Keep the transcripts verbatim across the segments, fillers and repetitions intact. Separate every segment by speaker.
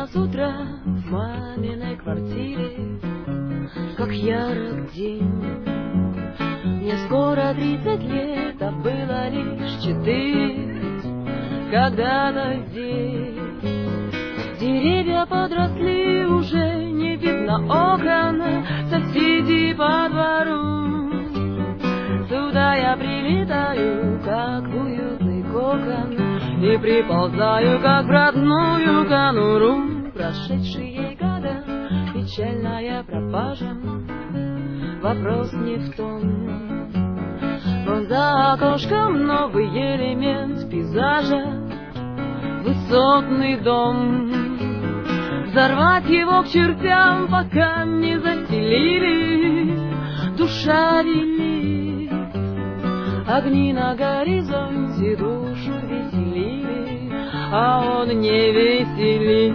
Speaker 1: нас утро в маминой квартире, как ярок день. Мне скоро тридцать лет, а было лишь четыре когда-то здесь. Деревья подросли, уже не видно окон, соседи по двору. Сюда я прилетаю, как в уютный кокон, и приползаю, как в родную конуру. Прошедшие года, печальная пропажа, вопрос не в том. Вон за окошком новый элемент пейзажа, высотный дом. Взорвать его к чертям, пока не заселили, душа велит. Огни на горизонте душу веселили, а он не веселит.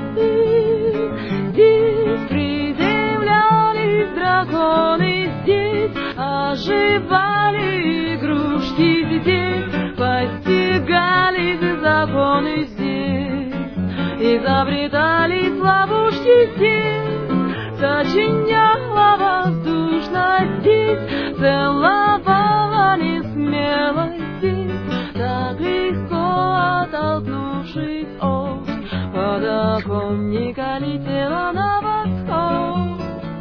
Speaker 1: Здесь приземлялись драконы, здесь оживали игрушки, здесь постигались законы, здесь изобретались ловушки, здесь сочиняла воздушно, здесь целовала несмело, здесь так легко оттолкнувшись от подоконника летела на восход.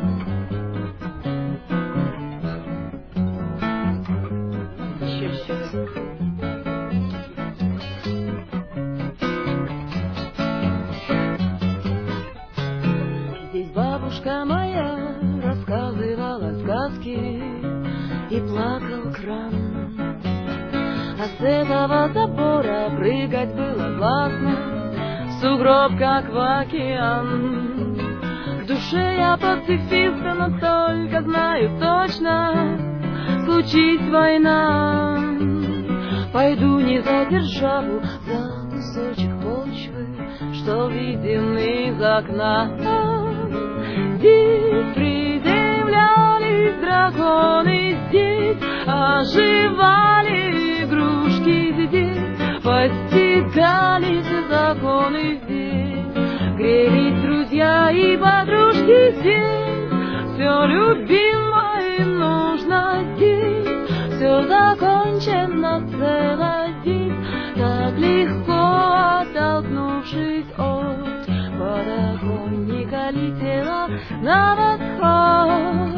Speaker 1: Здесь бабушка моя рассказывала сказки, и плакал кран. А с этого забора прыгать было классно, в сугроб, как в океан. В душе я пацифист, но только знаю точно, случись война, пойду не за державу, за кусочек почвы, что виден из окна. Здесь приземлялись драконы, здесь оживали игрушки, здесь постигались законы, здесь грелись друзья и подружки, здесь все любимо и нужно, здесь все закончено цело, здесь так легко оттолкнувшись от подоконника летела на восход.